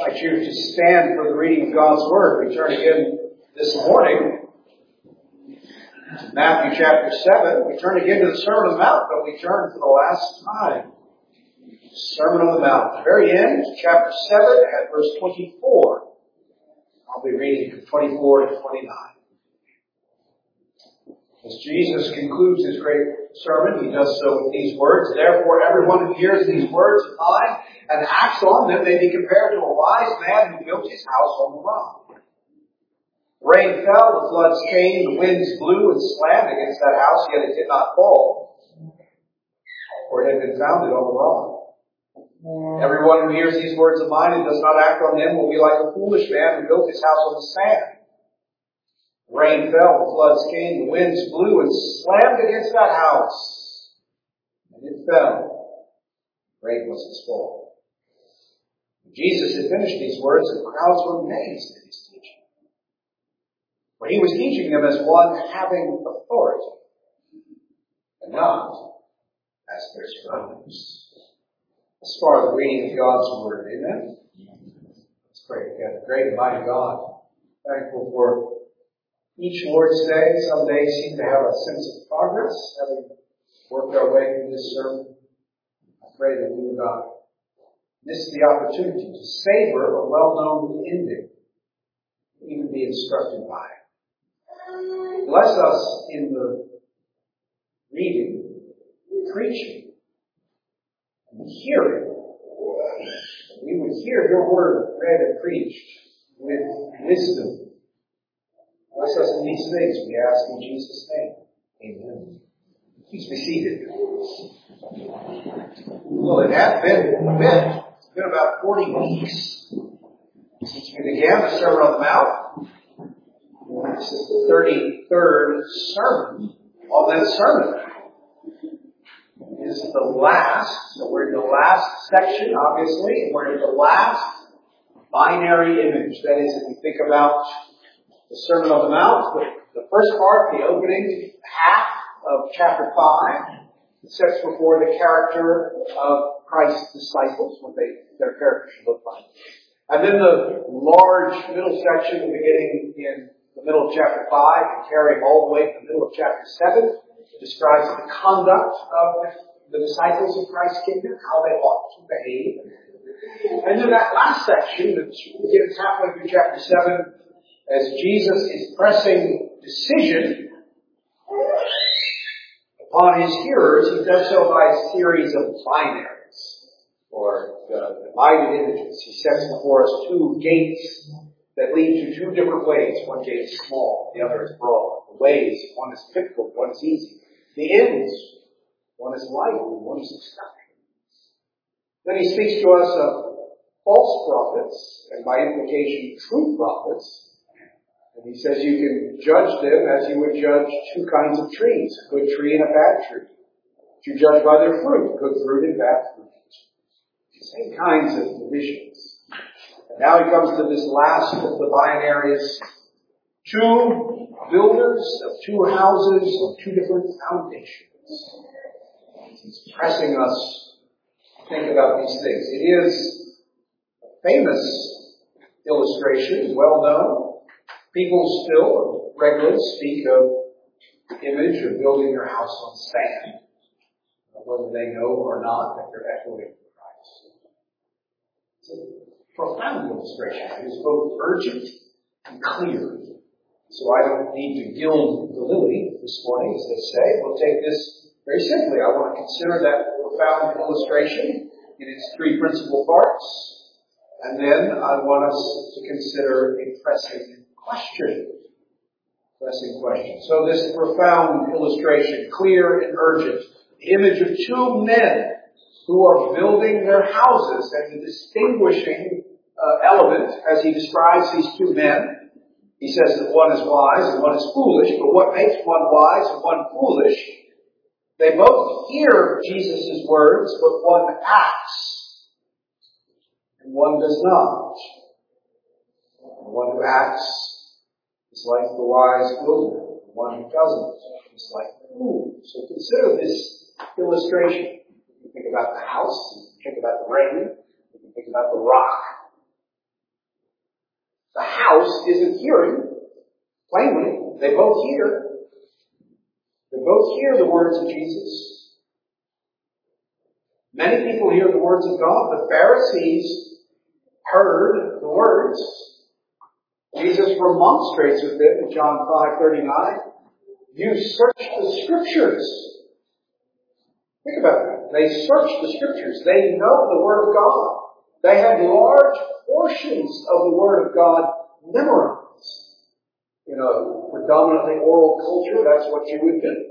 I choose to stand for the reading of God's Word. We turn again this morning to Matthew chapter 7. We turn again to the Sermon on the Mount, but we turn for the last time. Sermon on the Mount. The very end, chapter 7 at verse 24. I'll be reading from 24 to 29. As Jesus concludes his great sermon, he does so with these words. Therefore, everyone who hears these words of mine and acts on them may be compared to a wise man who built his house on the rock. The rain fell, the floods came, the winds blew and slammed against that house, yet it did not fall, for it had been founded on the rock. Everyone who hears these words of mine and does not act on them will be like a foolish man who built his house on the sand. The rain fell, the floods came, the winds blew and slammed against that house. And it fell. Great was its fall. When Jesus had finished these words, the crowds were amazed at his teaching. For he was teaching them as one having authority, and not as their scribes. As far as the reading of God's Word, amen? Let's pray together. Great and mighty God, thankful for each Lord's Day. Some days seem to have a sense of progress, having worked our way through this sermon. I pray that we would not miss the opportunity to savor a well-known ending, even be instructed by it. Bless us in the reading, preaching, and hearing. We would hear your word read and preached with wisdom. Bless us in these things, we ask in Jesus' name. Amen. Please be seated. Well, it has been a bit. It's been about 40 weeks since we began the Sermon on the Mount. This is the 33rd sermon on that sermon. This is the last, so we're in the last section, obviously. We're in the last binary image. That is, if you think about the Sermon on the Mount, the first part, the opening half of chapter 5, sets before the character of Christ's disciples, what their character should look like. And then the large middle section, beginning in the middle of chapter 5 and carrying all the way to the middle of chapter 7, describes the conduct of the disciples of Christ's kingdom, how they ought to behave. And then that last section, that begins halfway through chapter 7, as Jesus is pressing decision upon his hearers, he does so by a series of binaries, or divided images. He sets before us two gates that lead to two different ways. One gate is small, the other is broad. The ways, one is difficult, one is easy. The ends, one is light and one is destruction. Then he speaks to us of false prophets, and by implication, true prophets. And he says you can judge them as you would judge two kinds of trees, a good tree and a bad tree. You judge by their fruit, good fruit and bad fruit. Same kinds of divisions. And now he comes to this last of the binaries. Two builders of two houses of two different foundations. He's pressing us to think about these things. It is a famous illustration, well known. People still regularly speak of the image of building their house on sand, whether they know or not that they're echoing Christ. It's a profound illustration. It is both urgent and clear. So I don't need to gild the lily this morning, as they say. We'll take this very simply. I want to consider that profound illustration in its three principal parts. And then I want us to consider a pressing question. So this profound illustration, clear and urgent, the image of two men who are building their houses, and the distinguishing element as he describes these two men. He says that one is wise and one is foolish, but what makes one wise and one foolish? They both hear Jesus' words, but one acts and one does not. The one who acts is like the wise builder. The one who doesn't is like the fool. So consider this illustration. You can think about the house, you can think about the rain, you can think about the rock. house isn't hearing, plainly. They both hear. They both hear the words of Jesus. Many people hear the words of God. The Pharisees heard the words. Jesus remonstrates with them in John 5:39. You search the Scriptures. Think about that. They search the Scriptures. They know the Word of God. They had large portions of the Word of God memorized. In a predominantly oral culture, that's what you would do.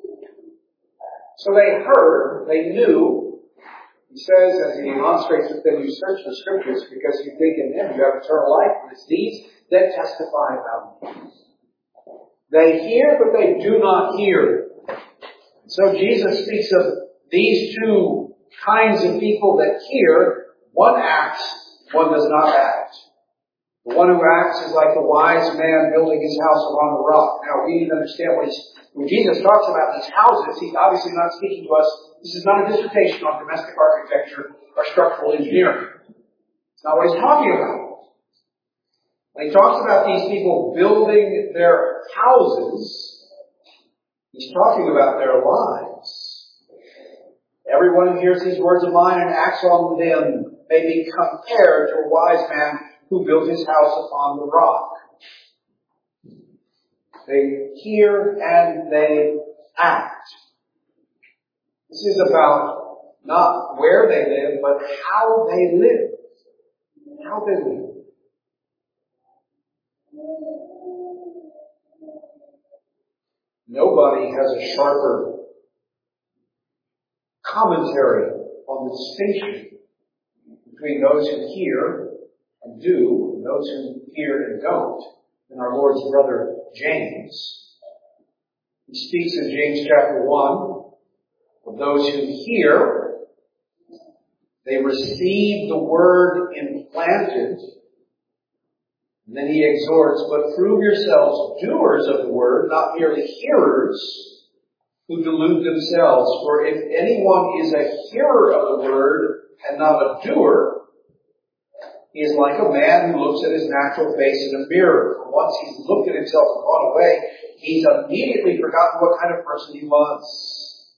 So they heard, they knew. He says, as he demonstrates with them, you search the Scriptures because you think in them you have eternal life, and it's these that testify about me. They hear, but they do not hear. So Jesus speaks of these two kinds of people that hear. One acts, one does not act. The one who acts is like the wise man building his house upon the rock. Now, we need to understand when Jesus talks about these houses, he's obviously not speaking to us. This is not a dissertation on domestic architecture or structural engineering. It's not what he's talking about. When he talks about these people building their houses, he's talking about their lives. Everyone who hears these words of mine and acts on them may be compared to a wise man who built his house upon the rock. They hear and they act. This is about not where they live, but how they live. How they live. Nobody has a sharper commentary on the distinction between those who hear and do, and those who hear and don't, than our Lord's brother James. He speaks in James chapter 1 of those who hear. They receive the word implanted. And then he exhorts, but prove yourselves doers of the word, not merely hearers who delude themselves. For if anyone is a hearer of the word and not a doer, he is like a man who looks at his natural face in a mirror. For once he's looked at himself and gone away, he's immediately forgotten what kind of person he was.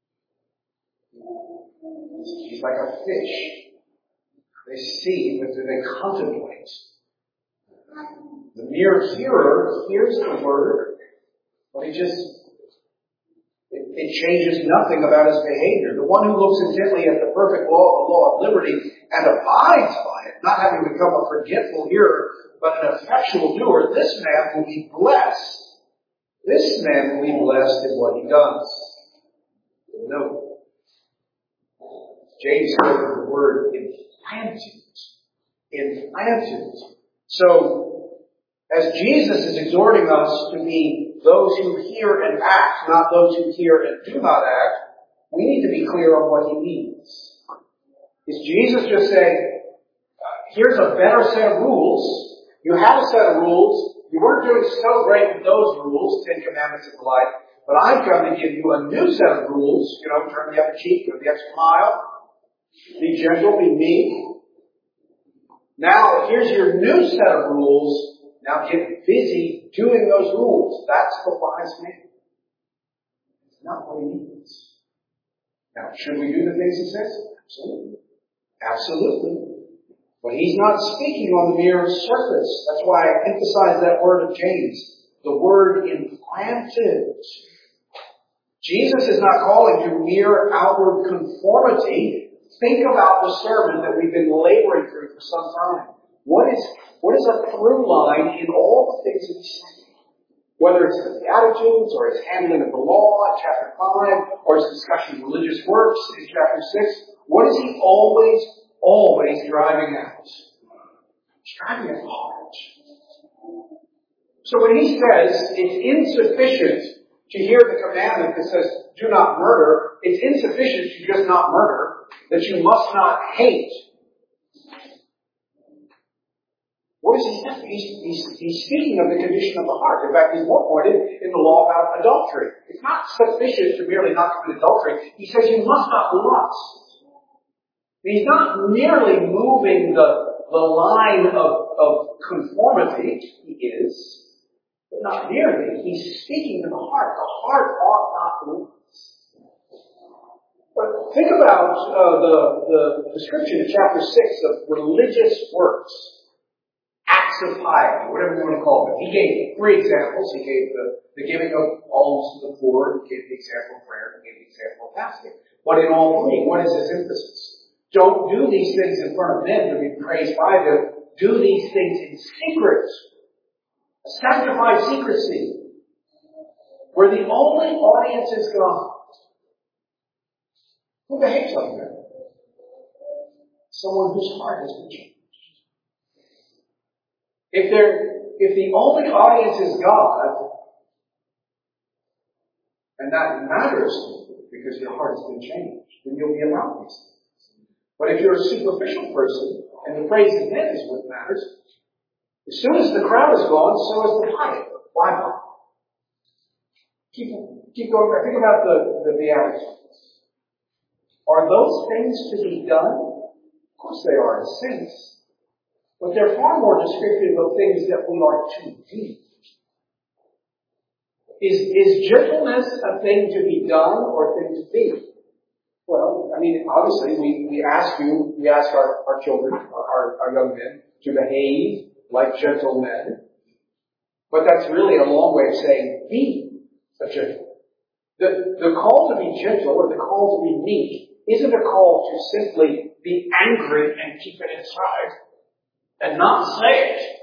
He's like a fish. They see, but do they contemplate? The mere hearer hears the word, but it changes nothing about his behavior. The one who looks intently at the perfect law, the law of liberty, and abides by it, not having become a forgetful hearer, but an effectual doer, this man will be blessed. This man will be blessed in what he does. No. James said the word implanted. Implanted. So, as Jesus is exhorting us to be those who hear and act, not those who hear and do not act, we need to be clear on what he means. Is Jesus just saying, here's a better set of rules. You have a set of rules. You weren't doing so great with those rules, 10 Commandments and the like, but I've come to give you a new set of rules. Turn the other cheek, go the extra mile. Be gentle, be meek. Now, here's your new set of rules. Now get busy doing those rules. That's the wise man. It's not what he needs. Now, should we do the things he says? Absolutely. Absolutely. But he's not speaking on the mere surface. That's why I emphasize that word of James. The word implanted. Jesus is not calling to mere outward conformity. Think about the sermon that we've been laboring through for some time. What is a through line in all the things that he's saying? Whether it's the Beatitudes, or his handling of the law in chapter 5, or his discussion of religious works in chapter 6, what is he always driving at? He's driving at the heart. So when he says it's insufficient to hear the commandment that says, do not murder, it's insufficient to just not murder, that you must not hate. What is he saying? He's speaking of the condition of the heart. In fact, he's more pointed in the law about adultery. It's not sufficient to merely not commit adultery. He says you must not lust. He's not merely moving the line of conformity. He is, but not nearly. He's speaking to the heart. The heart ought not move us. But think about the description in chapter 6 of religious works. Acts of piety, whatever you want to call them. He gave 3 examples. He gave the giving of alms to the poor. He gave the example of prayer. He gave the example of fasting. But in all 3, what is his emphasis? Don't do these things in front of men to be praised by them. Do these things in secret. A sanctified secrecy. Where the only audience is God. Who behaves like that? Someone whose heart has been changed. If the only audience is God, and that matters because your heart has been changed, then you'll be about these things. But if you're a superficial person, and the praise of men is what matters, as soon as the crowd is gone, so is the piety. Why not? Keep going. Think about the Beatitudes. Are those things to be done? Of course they are in a sense. But they're far more descriptive of things that we are to be. Is gentleness a thing to be done or a thing to be? Well, I mean, obviously we ask our children, our young men, to behave like gentle men. But that's really a long way of saying be a gentleman. The call to be gentle or the call to be meek isn't a call to simply be angry and keep it inside. And not say it.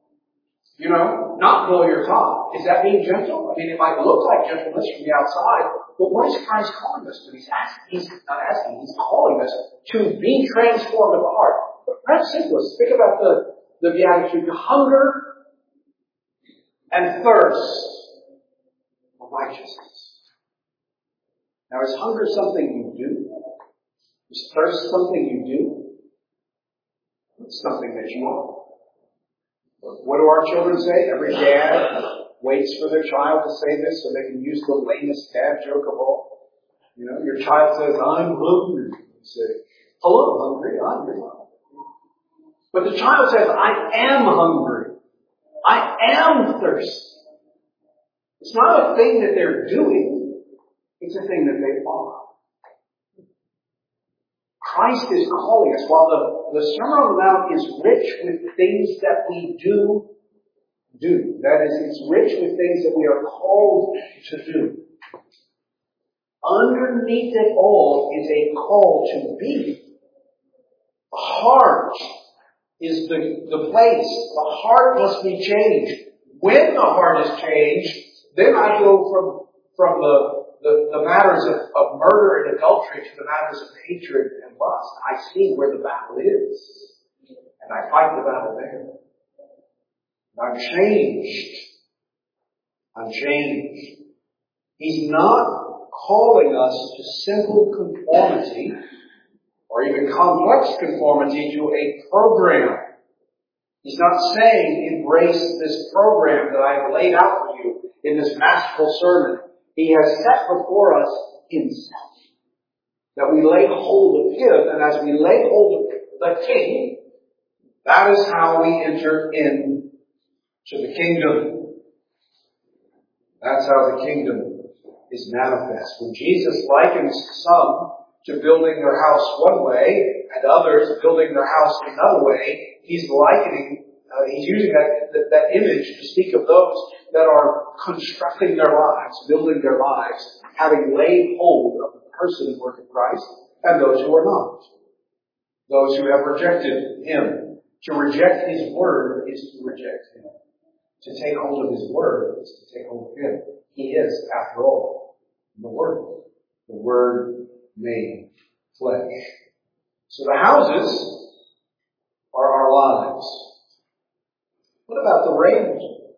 Not blow your top. Is that being gentle? I mean, it might look like gentleness from the outside, but what is Christ calling us to? He's calling us to be transformed of the heart. But perhaps simplest, think about the Beatitude, hunger and thirst for righteousness. Now, is hunger something you do? Is thirst something you do? It's something that you are. What do our children say? Every dad waits for their child to say this so they can use the lamest dad joke of all. Your child says, I'm hungry. You say, hello, hungry, I'm hungry. But the child says, I am hungry. I am thirsty. It's not a thing that they're doing. It's a thing that they are. Christ is calling us. While the Sermon on the Mount is rich with things that we do. That is, it's rich with things that we are called to do. Underneath it all is a call to be. The heart is the place. The heart must be changed. When the heart is changed, then I go from the matters of murder and adultery to the matters of hatred and lust. I see where the battle is. And I fight the battle there. I'm changed. I'm changed. He's not calling us to simple conformity or even complex conformity to a program. He's not saying embrace this program that I have laid out for you in this masterful sermon. He has set before us himself. That we lay hold of him, and as we lay hold of the King, that is how we enter into the kingdom. That's how the kingdom is manifest. When Jesus likens some to building their house one way, and others building their house another way, he's using that image to speak of those that are constructing their lives, building their lives, having laid hold of the person and work of Christ, and those who are not. Those who have rejected him. To reject his word is to reject him. To take hold of his word is to take hold of him. He is, after all, the Word made flesh. So the houses are our lives. What about the rain?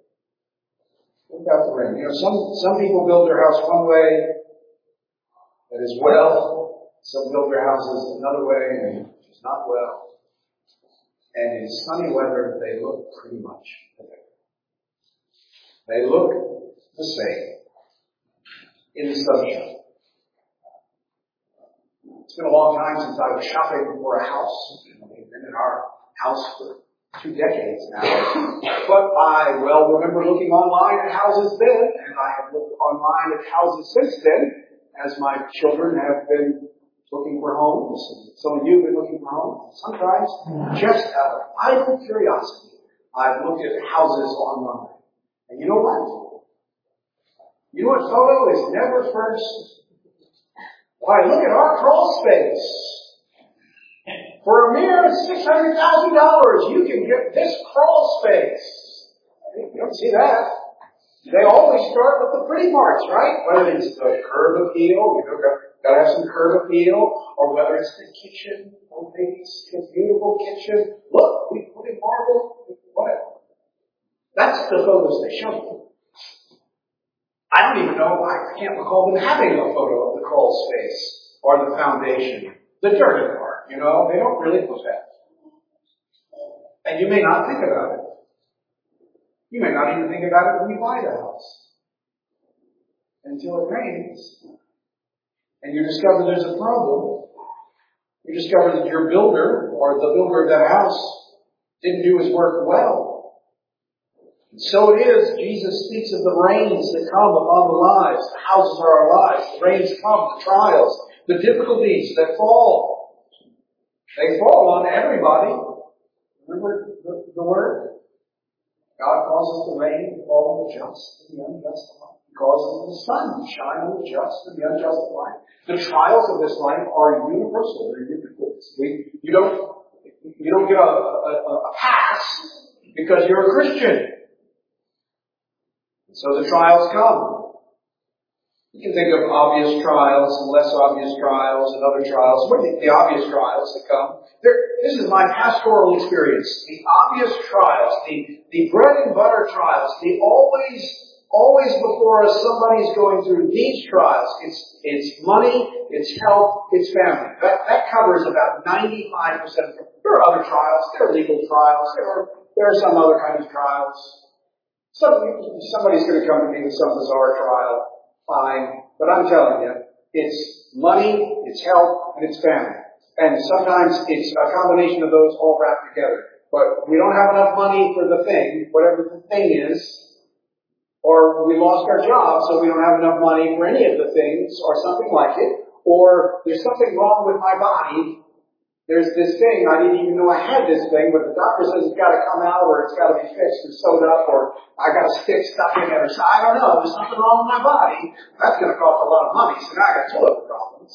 What about the rain? Some people build their house one way that is well. Some build their houses another way and it's not well. And in sunny weather, they look pretty much the same. They look the same in the sunshine. It's been a long time since I was shopping for a house. We've been in our house for 2 decades now. But I well remember looking online at houses then, and I have looked online at houses since then, as my children have been looking for homes, and some of you have been looking for homes. Sometimes, just out of idle curiosity, I've looked at houses online. And you know what? You know what photo is never first? Why, look at our crawl space. For a mere $600,000, you can get this crawl space. You don't see that. They always start with the pretty parts, right? Whether it's the curb appeal, gotta have some curb appeal, or whether it's the kitchen. Oh, it's a beautiful kitchen. Look, we put in marble, whatever. That's the photos they show you. I don't even know, I can't recall them having a photo of the crawl space or the foundation. The dirty part, they don't really put that. And you may not think about it. You may not even think about it when you buy the house. Until it rains. And you discover there's a problem. You discover that your builder, or the builder of that house, didn't do his work well. So it is, Jesus speaks of the rains that come upon the lives. The houses are our lives. The rains come, the trials, the difficulties that fall. They fall on everybody. Remember the word? God causes the rain to fall on the just and the unjust alike. He causes the sun to shine on the just and the unjust alike. The trials of this life are universal. They're ubiquitous. You don't get a pass because you're a Christian. So the trials come. You can think of obvious trials and less obvious trials and other trials. What are the obvious trials that come? This is my pastoral experience. The obvious trials, the bread and butter trials, the always before us somebody's going through these trials. It's money, it's health, it's family. That covers about 95% of them. There are other trials. There are legal trials. There are some other kinds of trials. Somebody's going to come to me with some bizarre trial. Fine. But I'm telling you, it's money, it's health, and it's family. And sometimes it's a combination of those all wrapped together. But we don't have enough money for the thing, whatever the thing is, or we lost our job, so we don't have enough money for any of the things, or something like it, or there's something wrong with my body. There's this thing, I didn't even know I had this thing, but the doctor says it's got to come out, or it's got to be fixed or sewed up, or I got a stick stuck in it, or so I don't know, there's something wrong with my body. That's going to cost a lot of money, so now I got toilet problems.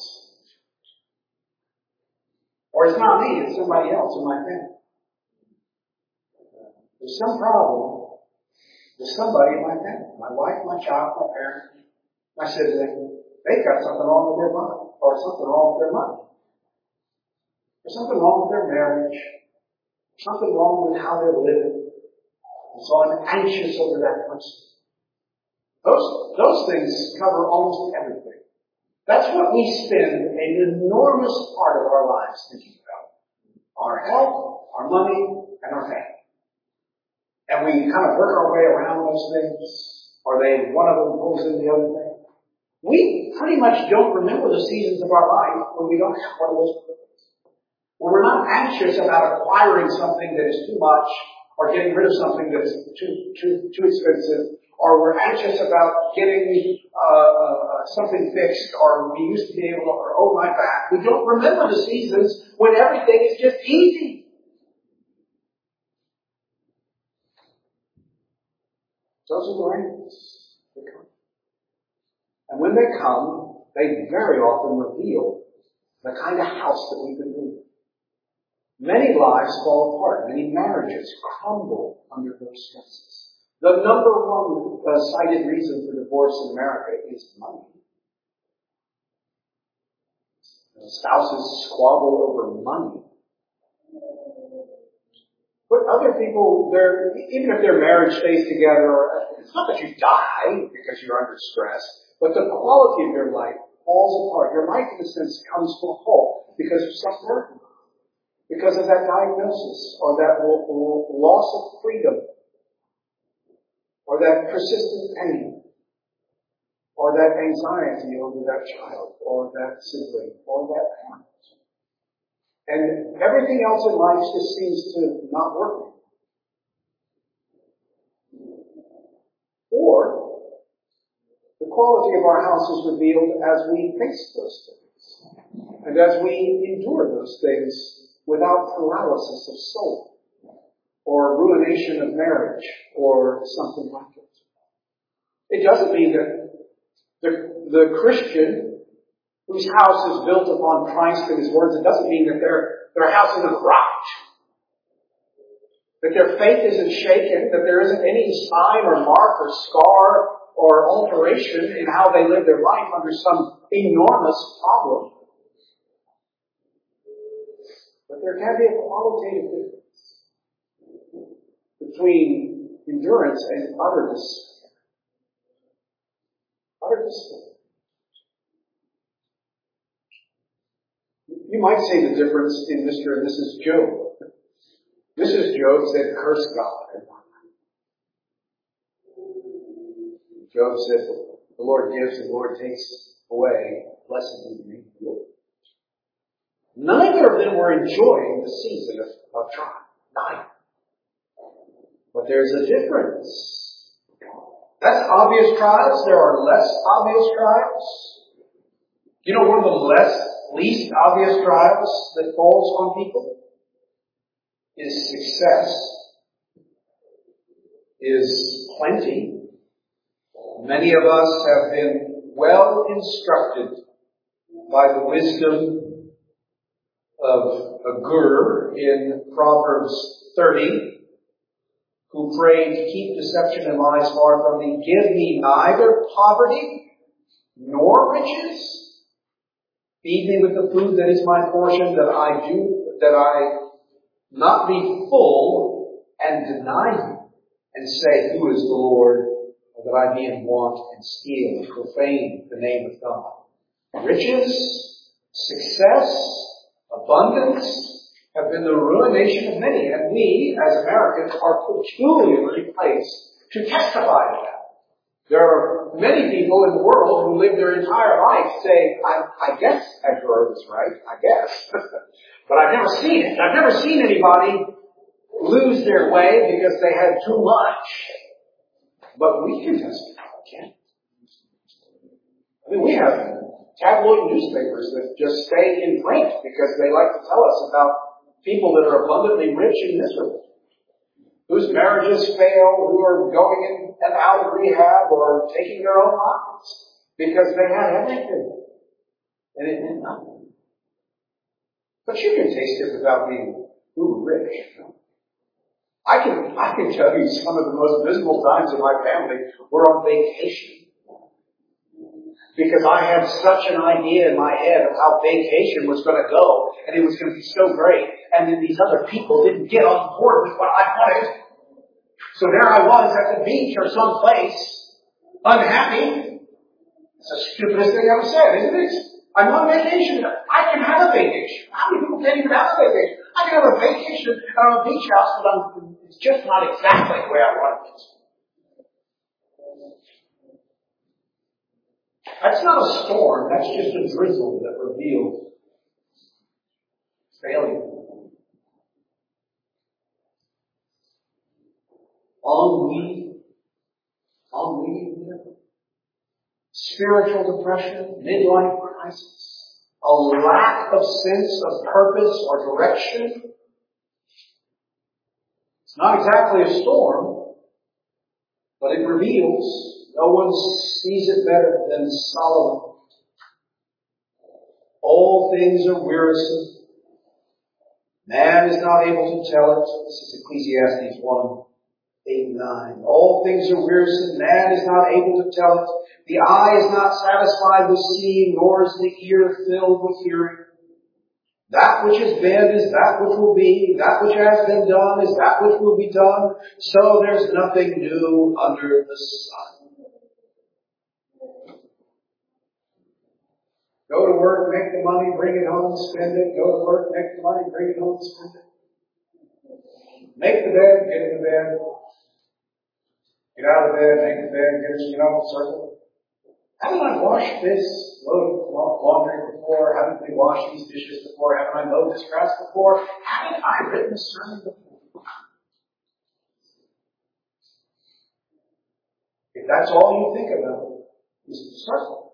Or it's not me, it's somebody else in my family. There's some problem with somebody in my family. My wife, my child, my parents, my sibling. They've got something wrong with their body, or something wrong with their money. There's something wrong with their marriage. Something wrong with how they're living. And so I'm anxious over that person. Those things cover almost everything. That's what we spend an enormous part of our lives thinking about. Our health, our money, and our family. And we kind of work our way around those things. Or one of them pulls in the other thing. We pretty much don't remember the seasons of our life when we don't have one of those things. When we're not anxious about acquiring something that is too much, or getting rid of something that is too expensive, or we're anxious about getting something fixed, or we used to be able to, or oh my back. We don't remember the seasons when everything is just easy. Those are the rains that come. And when they come, they very often reveal the kind of house that we've been living. Many lives fall apart. Many marriages crumble under those stresses. The number one cited reason for divorce in America is money. Spouses squabble over money. But other people, even if their marriage stays together, it's not that you die because you're under stress, but the quality of your life falls apart. Your life, in a sense, comes to a halt because of some burden. Because of that diagnosis, or that loss of freedom, or that persistent pain, or that anxiety over that child, or that sibling, or that parent. And everything else in life just seems to not work. Or the quality of our house is revealed as we face those things. And as we endure those things without paralysis of soul, or ruination of marriage, or something like it. It doesn't mean that the Christian whose house is built upon Christ and His words, it doesn't mean that their house isn't rocked. That their faith isn't shaken, that there isn't any sign or mark or scar or alteration in how they live their life under some enormous problem. But there can be a qualitative difference between endurance and utter despair. Utter despair. You might say the difference in Mr. and Mrs. Job. Mrs. Job said, curse God. Job said, the Lord gives and the Lord takes away. Blessed be the Lord. Neither of them were enjoying the season of trial. Neither. But there's a difference. That's obvious trials. There are less obvious trials. You know, one of the least obvious trials that falls on people is success, is plenty. Many of us have been well instructed by the wisdom of Agur in Proverbs 30, who prayed to keep deception and lies far from thee. Give me neither poverty nor riches. Feed me with the food that is my portion, that I not be full and deny you, and say, who is the Lord, or that I be in want and steal and profane the name of God. Riches, success, abundance have been the ruination of many, and we, as Americans, are peculiarly placed to testify to that. There are many people in the world who live their entire life saying, I guess Edgar was right, I guess. But I've never seen it. I've never seen anybody lose their way because they had too much. But we can testify, can't we? I mean, we have tabloid newspapers that just stay in print because they like to tell us about people that are abundantly rich and miserable, whose marriages fail, who are going in and out of rehab or taking their own lives because they had everything and it meant nothing. But you can taste it without being uber rich. I can tell you some of the most miserable times in my family were on vacation. Because I had such an idea in my head of how vacation was going to go, and it was going to be so great, and then these other people didn't get on board with what I wanted. So there I was at the beach or someplace, unhappy. It's the stupidest thing I ever said, isn't it? I'm on vacation. I can have a vacation. How many people can't even have a vacation? I can have a vacation on a beach house, but it's just not exactly the way I want it. That's not a storm. That's just a drizzle that reveals failure. Ennui, spiritual depression, midlife crisis, a lack of sense of purpose or direction. It's not exactly a storm, but it reveals. No one sees it better than Solomon. All things are wearisome. Man is not able to tell it. This is Ecclesiastes 1, 8 and 9. All things are wearisome. Man is not able to tell it. The eye is not satisfied with seeing, nor is the ear filled with hearing. That which has been is that which will be. That which has been done is that which will be done. So there's nothing new under the sun. Go to work, make the money, bring it home, spend it. Go to work, make the money, bring it home, spend it. Make the bed, get in the bed. Get out of the bed, make the bed, circle. How do I wash this load of laundry before before? Haven't we washed these dishes before? Haven't I mowed this grass before? Haven't I written a sermon before? If that's all you think about is the circle,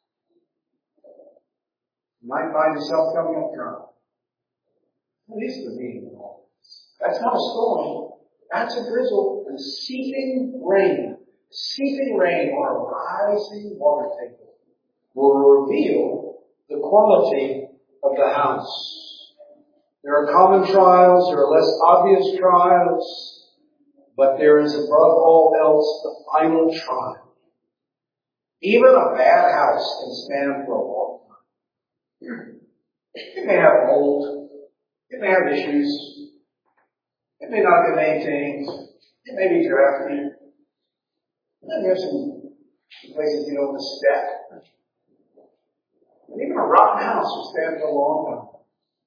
you might find yourself coming up drunk. What is the meaning of all this? That's not a storm. That's a drizzle and seeping rain. Seeping rain or a rising water table will reveal the quality of the house. There are common trials, there are less obvious trials, but there is above all else the final trial. Even a bad house can stand for a long time. It may have mold, it may have issues, it may not be maintained, it may be drafty. Then you have some places you don't want to step. And even a rotten house will stand for a long time.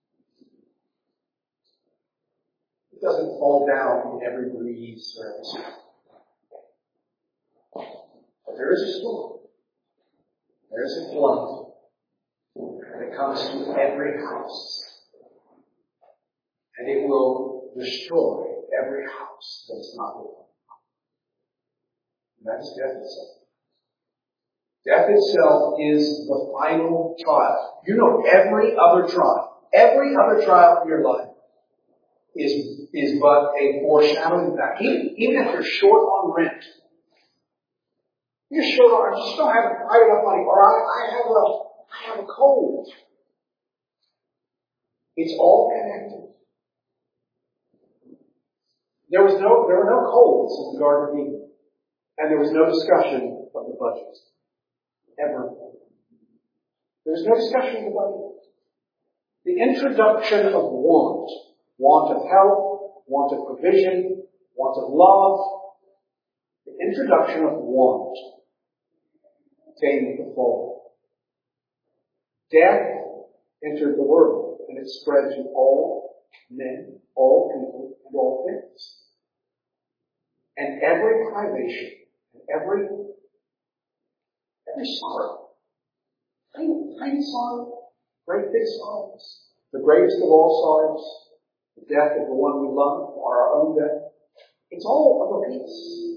It doesn't fall down in every breeze or every storm. But there is a storm. There is a flood that comes to every house. And it will destroy every house that is not built. And that is death itself. Death itself is the final trial. You know, every other trial in your life is but a foreshadowing of that. Even if you're short on rent, you're short on, I just don't have enough money, or I have a cold. It's all connected. There were no colds in the Garden of Eden. And there was no discussion of the budget. Ever. There was no discussion of the budget. The introduction of want of health, want of provision, want of love, the introduction of want came with the fall. Death entered the world, and it spread to all men, all people, and all things. And every privation, every sorrow, tiny sorrow, great big sorrows, the greatest of all sorrows, the death of the one we love, or our own death, it's all of a piece.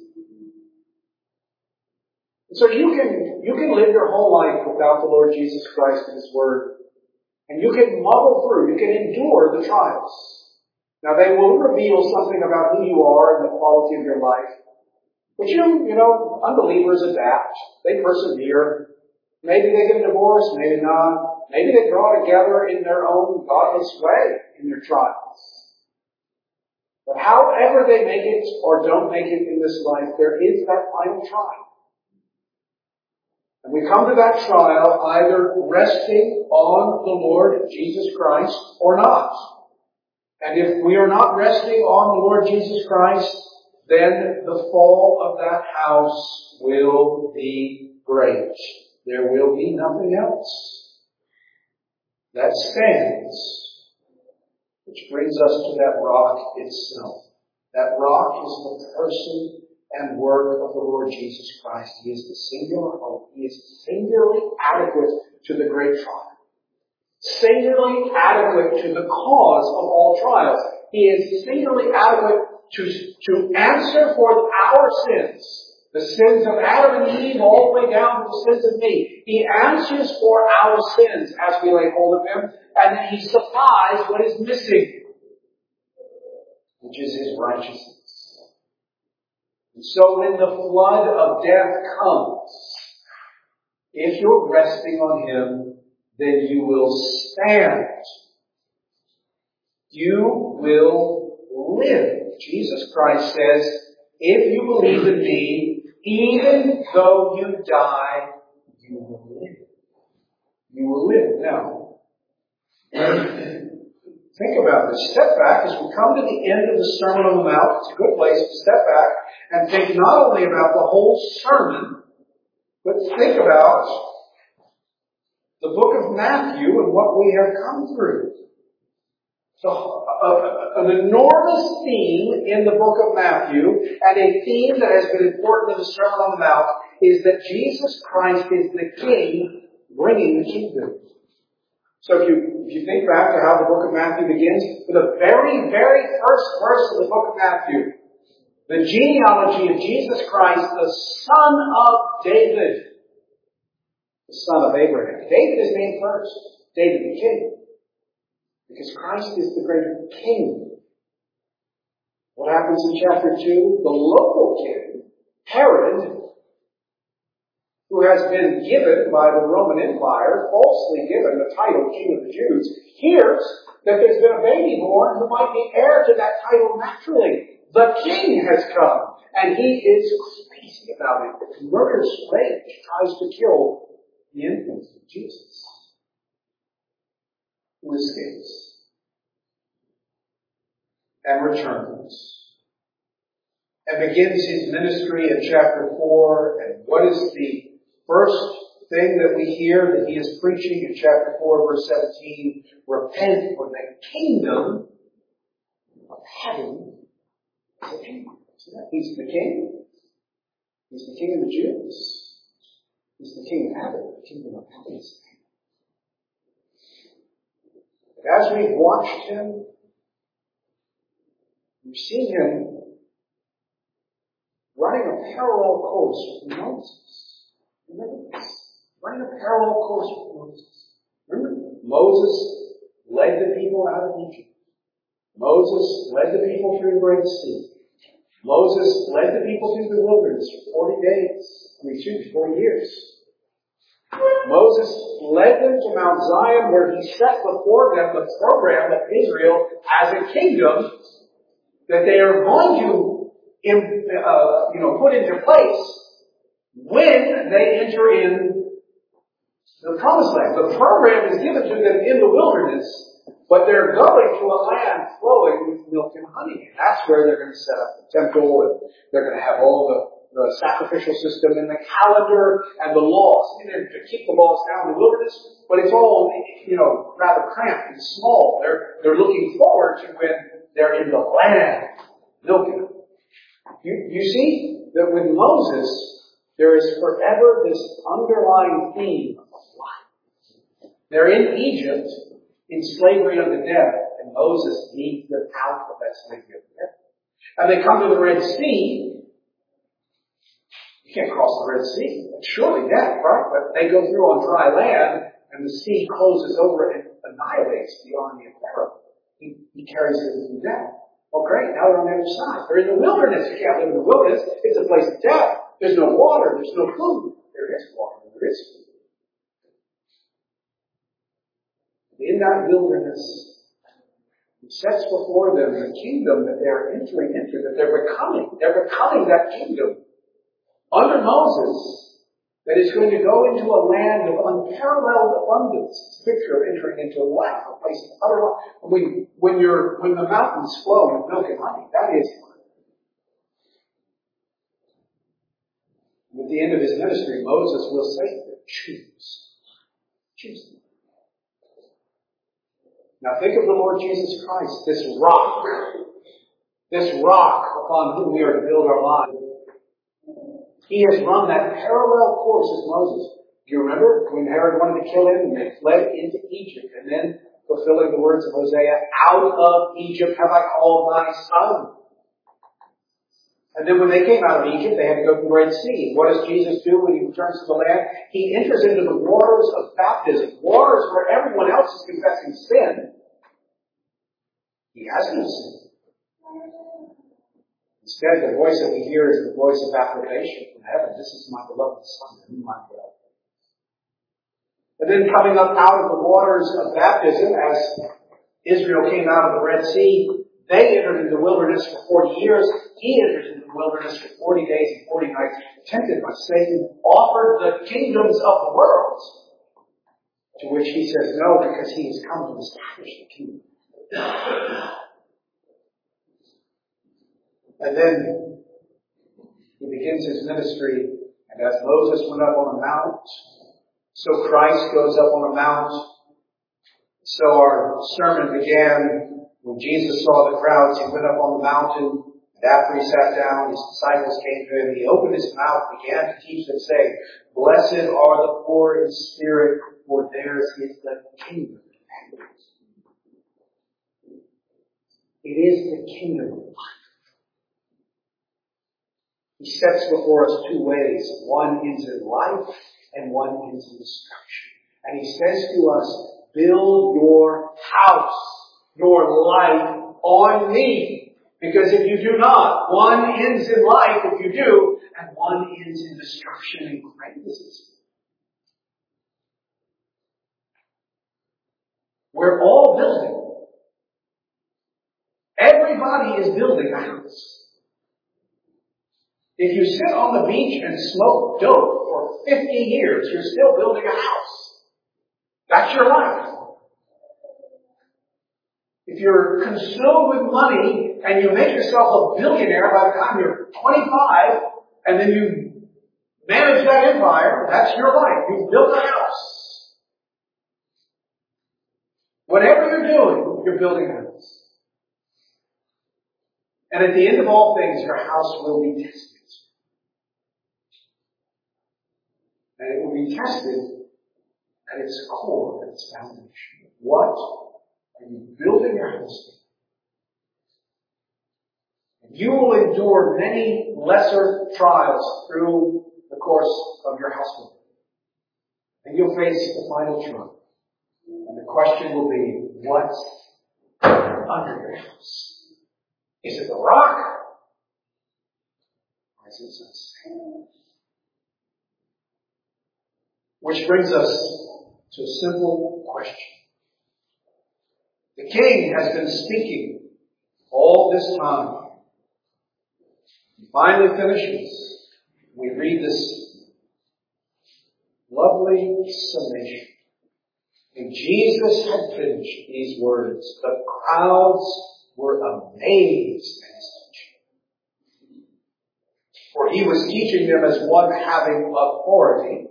And so you can live your whole life without the Lord Jesus Christ and His Word, and you can muddle through, you can endure the trials. Now they will reveal something about who you are and the quality of your life. But you know, unbelievers adapt. They persevere. Maybe they get divorced, maybe not. Maybe they draw together in their own godless way in their trials. But however they make it or don't make it in this life, there is that final trial. And we come to that trial either resting on the Lord Jesus Christ or not. And if we are not resting on the Lord Jesus Christ, then the fall of that house will be great. There will be nothing else that stands, which brings us to that rock itself. That rock is the person and work of the Lord Jesus Christ. He is the singular hope. He is singularly adequate to the great trial. Singularly adequate to the cause of all trials. He is singularly adequate to answer for our sins. The sins of Adam and Eve all the way down to the sins of me. He answers for our sins as we lay hold of Him, and then He supplies what is missing, which is His righteousness. And so when the flood of death comes, if you're resting on Him, then you will stand. You will live. Jesus Christ says, if you believe in me, even though you die, you will live. You will live. Now, think about this. Step back as we come to the end of the Sermon on the Mount. It's a good place to step back and think not only about the whole sermon, but think about the book of Matthew and what we have come through. So, an enormous theme in the book of Matthew, and a theme that has been important in the Sermon on the Mount, is that Jesus Christ is the King bringing the kingdom. So if you think back to how the book of Matthew begins, with the very, very first verse of the book of Matthew, the genealogy of Jesus Christ, the son of David, the son of Abraham. David is named first. David the king. Because Christ is the great king. What happens in chapter 2? The local king, Herod, who has been given by the Roman Empire, falsely given the title King of the Jews, hears that there's been a baby born who might be heir to that title naturally. The king has come, and he is crazy about it. Murderous rage tries to kill the infant Jesus, who escapes and returns and begins his ministry in chapter 4. And what is the first thing that we hear that he is preaching in chapter 4, verse 17? Repent, for the kingdom of heaven is at hand. He's the king. He's the king of the Jews. He's the king of heaven. The kingdom of heaven is at hand. As we've watched him, we've seen him running a parallel course with Moses. Remember this? Running a parallel course with Moses. Remember? Moses led the people out of Egypt. Moses led the people through the Red Sea. Moses led the people through the wilderness for 40 years. Moses led them to Mount Zion, where he set before them the program of Israel as a kingdom that they are going to put into place when they enter in the promised land. The program is given to them in the wilderness, but they're going to a land flowing with milk and honey. And that's where they're going to set up the temple, and they're going to have all the sacrificial system and the calendar and the laws in there to keep the laws down in the wilderness. But it's all, rather cramped and small. They're looking forward to when they're in the land, milk and honey. You see that with Moses, there is forever this underlying theme of life. They're in Egypt, in slavery unto death, and Moses leads them out of that slavery unto death. And they come to the Red Sea. You can't cross the Red Sea. It's surely death, right? But they go through on dry land, and the sea closes over and annihilates the army of Pharaoh. He carries them through death. Oh, great. Now they're on the other side. They're in the wilderness. You can't live in the wilderness. It's a place of death. There's no water. There's no food. There is water. There is food. In that wilderness, he sets before them the kingdom that they're entering into, that they're becoming. They're becoming that kingdom under Moses that is going to go into a land of unparalleled abundance. It's a picture of entering into a life, a place of utter life. When the mountains flow with milk and honey, that is life. At the end of his ministry, Moses will say to them, choose. Choose them. Now think of the Lord Jesus Christ, this rock upon whom we are to build our lives. He has run that parallel course as Moses. Do you remember when Herod wanted to kill him and they fled into Egypt, and then fulfilling the words of Hosea, out of Egypt have I called my son. And then when they came out of Egypt, they had to go through the Red Sea. What does Jesus do when he returns to the land? He enters into the waters of baptism, waters where everyone else is confessing sin. He has no sin. Instead, the voice that we hear is the voice of approbation from heaven. This is my beloved Son, in whom I am well. And then coming up out of the waters of baptism, as Israel came out of the Red Sea, they entered into the wilderness for 40 years. He entered into the wilderness for 40 days and 40 nights, tempted by Satan, offered the kingdoms of the world, to which he says no, because he has come to establish the kingdom. And then he begins his ministry, and as Moses went up on a mount, so Christ goes up on a mount. So our sermon began when Jesus saw the crowds. He went up on the mountain, and after he sat down, his disciples came to him. He opened his mouth, began to teach them, saying, Blessed are the poor in spirit, for theirs is the kingdom It is the kingdom of life. He sets before us two ways. One ends in life and one ends in destruction. And he says to us, build your house, your life on me. Because if you do not, one ends in life if you do, and one ends in destruction and crisis. We're all building. Everybody is building a house. If you sit on the beach and smoke dope for 50 years, you're still building a house. That's your life. If you're consumed with money and you make yourself a billionaire by the time you're 25, and then you manage that empire, that's your life. You've built a house. Whatever you're doing, you're building a house. And at the end of all things, your house will be tested. And it will be tested at its core, at its foundation. What are you building your house in? And you will endure many lesser trials through the course of your household. And you'll face the final trial. And the question will be, what's under your house? Is it the rock? Or is it some sand? Which brings us to a simple question. The king has been speaking all this time. He finally finishes. We read this lovely summation. When Jesus had finished these words, the crowds were amazed at his teaching. For he was teaching them as one having authority,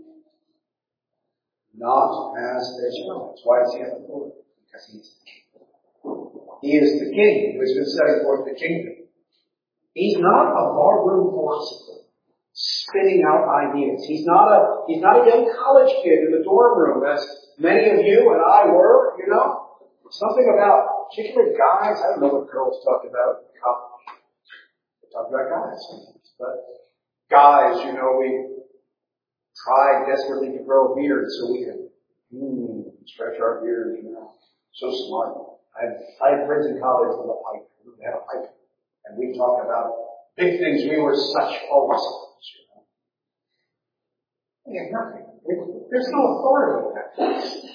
not as their servants. Why does he have authority? Because he's the king. He is the king who has been setting forth the kingdom. He's not a barroom philosopher spitting out ideas. He's not a young college kid in the dorm room, as many of you and I were, you know. Something about particular guys. I don't know what girls talk about in college. They talk about guys sometimes. But guys, you know, we tried desperately to grow a beard so we could stretch our beards, you know. So smart. I had friends in college with a pipe. They had a pipe. And we talked about big things. We were such philosophers, you know. We had nothing. There's no authority in that place.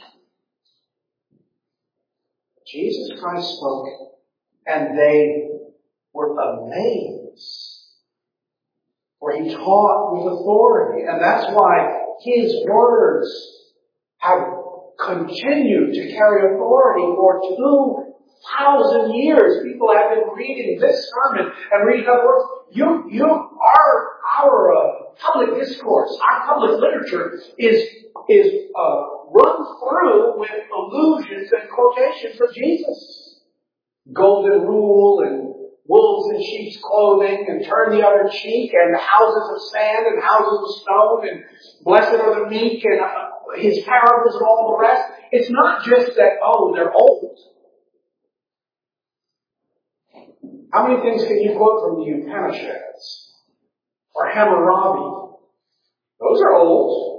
Jesus Christ spoke, and they were amazed. For he taught with authority. And that's why his words have continued to carry authority for 2,000 years. People have been reading this sermon and reading other words. Our public discourse, our public literature is run through with allusions and quotations of Jesus. Golden rule and wolves in sheep's clothing and turn the other cheek and houses of sand and houses of stone and blessed are the meek and his parables and all the rest. It's not just that, they're old. How many things can you quote from the Upanishads or Hammurabi? Those are old.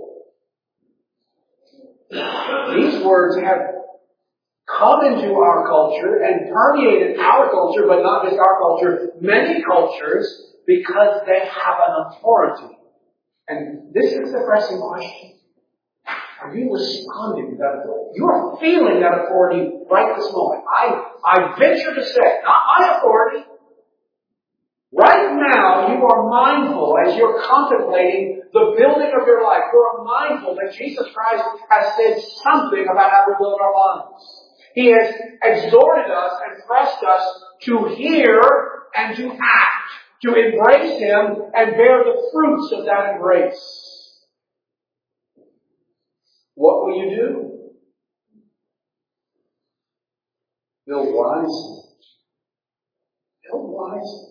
These words have come into our culture and permeated our culture, but not just our culture, many cultures, because they have an authority. And this is the pressing question. Are you responding to that authority? You are feeling that authority right this moment. I venture to say, not my authority. Right now, you are mindful as you're contemplating the building of your life. You are mindful that Jesus Christ has said something about how we build our lives. He has exhorted us and pressed us to hear and to act, to embrace Him and bear the fruits of that embrace. What will you do? Build wisely. Build wisely.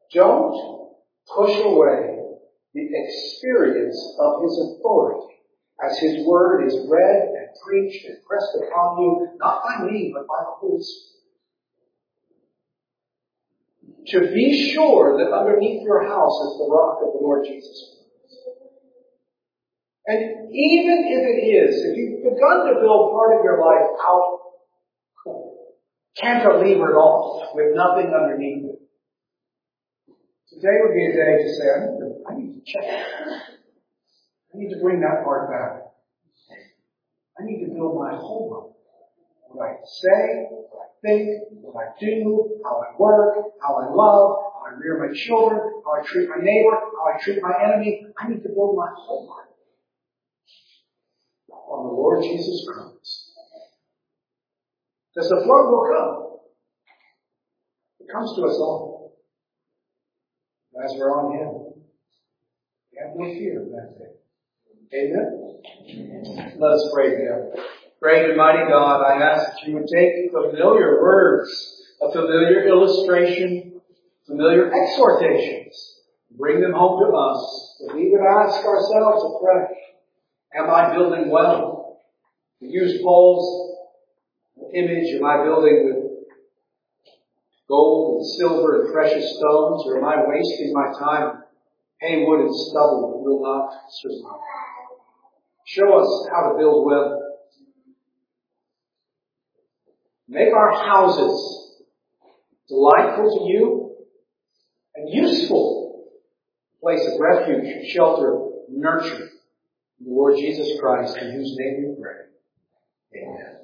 Don't push away the experience of His authority as His Word is read and preached and pressed upon you, not by me, but by the Holy Spirit. To be sure that underneath your house is the rock of the Lord Jesus Christ. And even if it is, if you've begun to build part of your life out, cantilevered off with nothing underneath it, today would be a day to say, I need to check it. I need to bring that part back. I need to build my whole life. What I say, what I think, what I do, how I work, how I love, how I rear my children, how I treat my neighbor, how I treat my enemy. I need to build my whole life on the Lord Jesus Christ. Because the flood will come. It comes to us all. As we're on Him, we have no fear of that day. Amen? Let us pray together. Great and mighty God, I ask that you would take familiar words, a familiar illustration, familiar exhortations, bring them home to us, that we would ask ourselves afresh, am I building well? To use Paul's image, am I building with gold and silver and precious stones, or am I wasting my time? Hay, wood, and stubble will not survive. Show us how to build well. Make our houses delightful to you and useful, place of refuge, shelter, nurture. The Lord Jesus Christ, in whose name we pray. Amen.